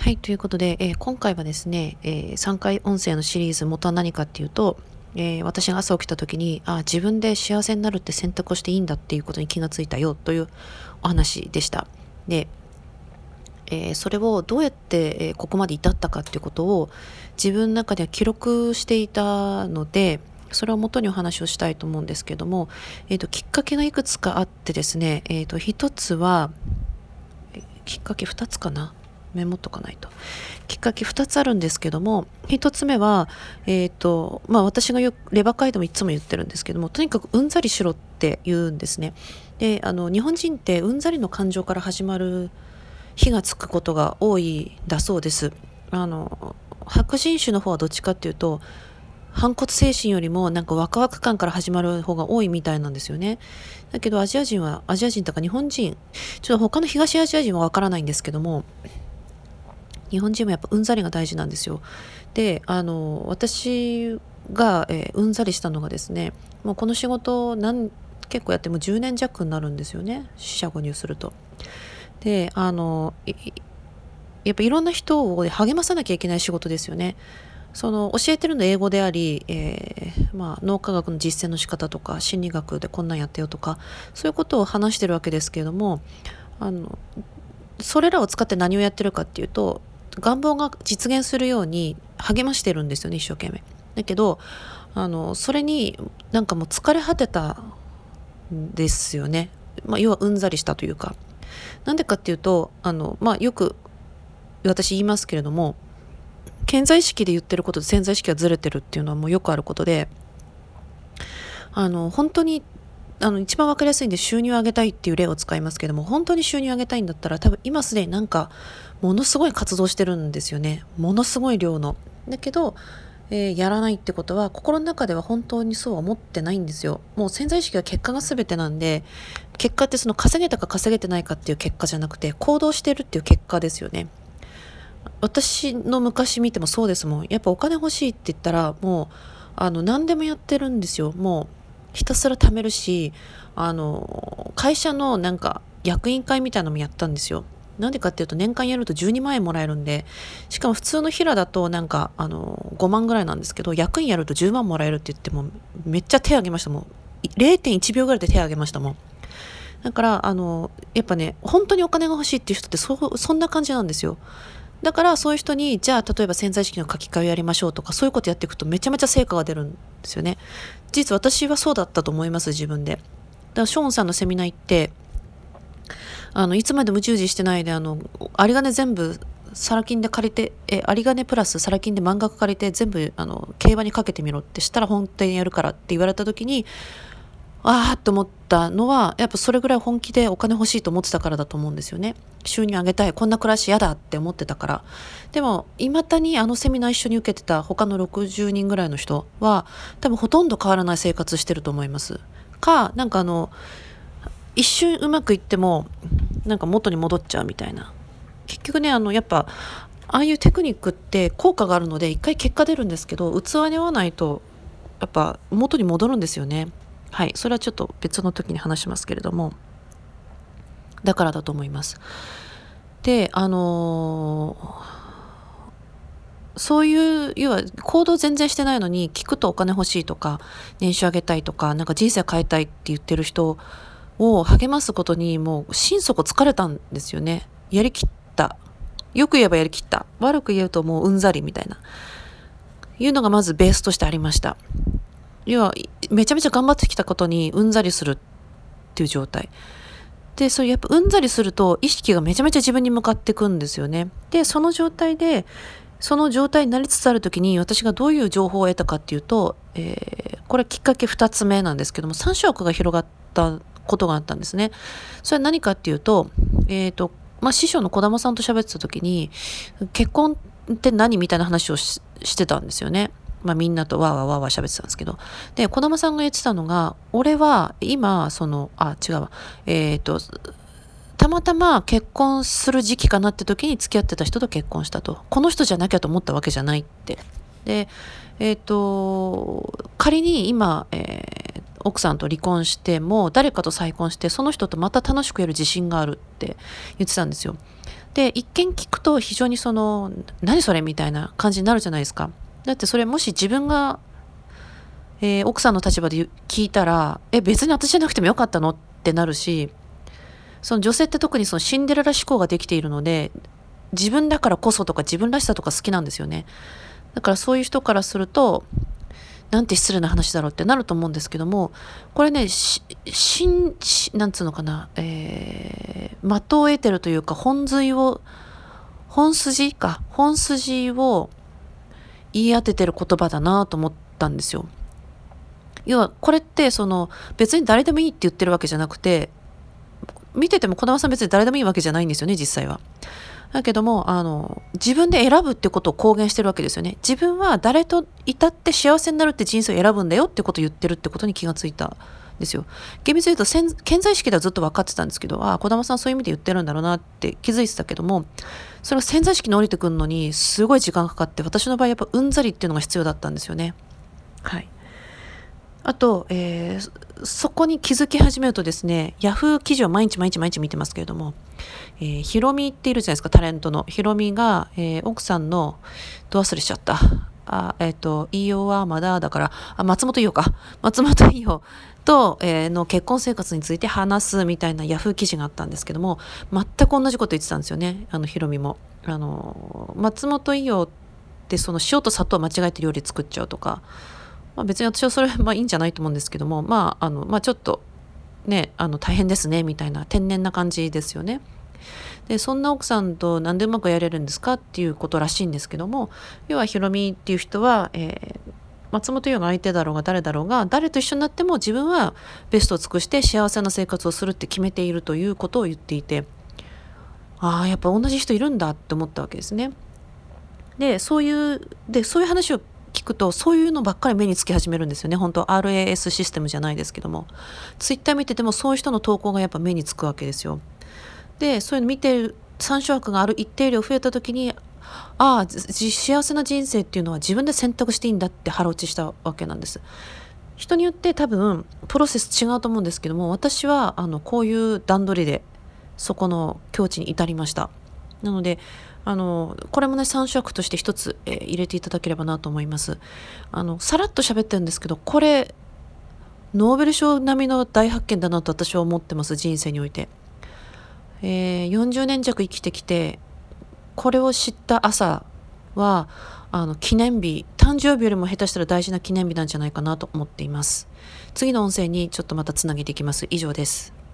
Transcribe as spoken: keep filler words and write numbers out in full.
はい、ということで、えー今回はですね、えーさんかい音声のシリーズ元は何かっていうと、えー私が朝起きた時に、あ、自分で幸せになるって選択をしていいんだっていうことに気がついたよというお話でした。で、えーそれをどうやって、えーここまで至ったかっていうことを自分の中では記録していたので、それを元にお話をしたいと思うんですけども、えーと、きっかけがいくつかあってですね、えーと、一つは、きっかけふたつかな、メモっとかないと。きっかけふたつあるんですけども、ひとつめは、えーとまあ、私がよくレバ会でもいつも言ってるんですけども、とにかくうんざりしろって言うんですね。で、あの日本人ってうんざりの感情から始まる火がつくことが多いだそうです。あの白人種の方はどっちかっていうと、反骨精神よりもなんかワクワク感から始まる方が多いみたいなんですよね。だけどアジア人は、アジア人とか日本人、ちょっと他の東アジア人はわからないんですけども、日本人もやっぱうんざりが大事なんですよ。で、あの私が、えーうんざりしたのがですね、もうこの仕事なん結構やってもじゅうねん弱になるんですよね、四捨五入すると。で、あのいやっぱいろんな人を励まさなきゃいけない仕事ですよね。その教えてるの英語であり、えーまあ、脳科学の実践の仕方とか心理学でこんなんやってよとか、そういうことを話してるわけですけれども、あのそれらを使って何をやってるかっていうと、願望が実現するように励ましてるんですよね、一生懸命。だけど、あのそれになんかもう疲れ果てたんですよね。まあ、要はうんざりしたというか、なんでかっていうと、あの、まあ、よく私言いますけれども、潜在意識で言ってることと潜在意識がずれてるっていうのはもうよくあることで、あの本当にあの一番わかりやすいんで収入を上げたいっていう例を使いますけども、本当に収入を上げたいんだったら多分今すでになんかものすごい活動してるんですよね。ものすごい量の。だけど、えーやらないってことは心の中では本当にそうは思ってないんですよ。もう潜在意識は結果が全てなんで、結果ってその稼げたか稼げてないかっていう結果じゃなくて、行動してるっていう結果ですよね。私の昔見てもそうですもん。やっぱお金欲しいって言ったらもうあの何でもやってるんですよ。もうひたすら貯めるし、あの会社のなんか役員会みたいなのもやったんですよ。なんでかっていうと、年間やるとじゅうにまん円もらえるんで、しかも普通の平だとなんかあのごまんぐらいなんですけど、役員やるとじゅうまんもらえるって言ってもめっちゃ手挙げましたもん。れいてんいちびょうぐらいで手挙げましたもん。だからあのやっぱね、本当にお金が欲しいっていう人ってそそんな感じなんですよ。だからそういう人に、じゃあ例えば潜在意識の書き換えをやりましょうとか、そういうことやっていくとめちゃめちゃ成果が出るんですよね。事実私はそうだったと思います、自分で。だからショーンさんのセミナー行って、あのいつまでも従事してないで、あの有り金全部サラ金で借りて、え有り金プラスサラ金で満額借りて全部あの競馬にかけてみろってしたら本当にやるからって言われた時に、ああって思ったのは、やっぱそれぐらい本気でお金欲しいと思ってたからだと思うんですよね。収入上げたい、こんな暮らし嫌だって思ってたから。でもいまだにあのセミナー一緒に受けてた他のろくじゅうにんぐらいの人は多分ほとんど変わらない生活してると思います。か、なんかあの一瞬うまくいってもなんか元に戻っちゃうみたいな。結局ね、あのやっぱああいうテクニックって効果があるので一回結果出るんですけど、器に合わないとやっぱ元に戻るんですよね。はい、それはちょっと別の時に話しますけれども、だからだと思います。で、あのーそういう要は行動全然してないのに聞くとお金欲しいとか年収上げたいとかなんか人生変えたいって言ってる人を励ますことにもう心底疲れたんですよね。やりきった。よく言えばやりきった。悪く言うともううんざりみたいな。いうのがまずベースとしてありました。要はめちゃめちゃ頑張ってきたことにうんざりするっていう状態。で、それやっぱうんざりすると意識がめちゃめちゃ自分に向かっていくんですよね。で、その状態で、その状態になりつつある時に私がどういう情報を得たかっていうと、えー、これきっかけふたつめなんですけども、さん色が広がったことがあったんですね。それは何かっていうと、えっと、まあ、師匠の児玉さんと喋ってた時に、結婚って何みたいな話を し, してたんですよね。まあ、みんなとわーわーわーわー喋ってたんですけど。で、児玉さんが言ってたのが、俺は今、その、あ、違うわ。えっと、たまたま結婚する時期かなって時に付き合ってた人と結婚したと。この人じゃなきゃと思ったわけじゃないって。で、えっと、仮に今、えー奥さんと離婚しても誰かと再婚してその人とまた楽しくやる自信があるって言ってたんですよ。 で、一見聞くと非常にその、何それみたいな感じになるじゃないですか。だってそれもし自分が、えー奥さんの立場で聞いたら、え、別に私じゃなくてもよかったのってなるし、その女性って特にそのシンデレラ思考ができているので、自分だからこそとか自分らしさとか好きなんですよね。だからそういう人からすると、なんて失礼な話だろうってなると思うんですけども、これね、し、しん、しなんつうのかな、えー、的を得てるというか、本髄を、本筋か、本筋を言い当ててる言葉だなと思ったんですよ。要は、これってその、別に誰でもいいって言ってるわけじゃなくて、見てても児玉さん別に誰でもいいわけじゃないんですよね、実際は。だけども、あの、自分で選ぶってことを公言してるわけですよね。自分は誰といたって幸せになるって人生を選ぶんだよってことを言ってるってことに気がついたんですよ。厳密に言うと、潜潜在意識ではずっと分かってたんですけど、ああ、児玉さんそういう意味で言ってるんだろうなって気づいてたけども、それが潜在意識に降りてくるのにすごい時間かかって、私の場合やっぱうんざりっていうのが必要だったんですよね。はい。あと、えーそこに気づき始めるとですね、ヤフー記事を毎日毎日毎日見てますけれども、えー、ヒロミっているじゃないですか、タレントの。ヒロミが、えー奥さんの、ど忘れしちゃった。あ、えっ、と、飯尾はまだ、だから、あ、松本伊代か。松本伊代と、えーの結婚生活について話すみたいなヤフー記事があったんですけども、全く同じこと言ってたんですよね、あの、ヒロミも。あの、松本伊代ってその塩と砂糖を間違えて料理作っちゃうとか、まあ、別に私はそれはまあいいんじゃないと思うんですけども、まあ、あの、まあ、ちょっとね、あの大変ですねみたいな天然な感じですよね。で、そんな奥さんとなんでうまくやれるんですかっていうことらしいんですけども、要はヒロミっていう人は、えー松本伊代が相手だろうが誰だろうが、誰と一緒になっても自分はベストを尽くして幸せな生活をするって決めているということを言っていて、ああ、やっぱ同じ人いるんだって思ったわけですね。で、そういう、で、そういう話を聞くと、そういうのばっかり目につき始めるんですよね。本当 アールエーエス システムじゃないですけども。ツイッター見ててもそういう人の投稿がやっぱ目につくわけですよ。で、そういうの見てる、参照枠がある一定量増えた時に、ああ、じ幸せな人生っていうのは自分で選択していいんだって腹落ちしたわけなんです。人によって多分プロセス違うと思うんですけども、私はあのこういう段取りでそこの境地に至りました。なので、あのこれもね、参照枠として一つ、えー入れていただければなと思います。あのさらっと喋ってるんですけど、これノーベル賞並みの大発見だなと私は思ってます、人生において。えーよんじゅうねん弱生きてきて、これを知った朝はあの記念日、誕生日よりも下手したら大事な記念日なんじゃないかなと思っています。次の音声にちょっとまたつなげていきます。以上です。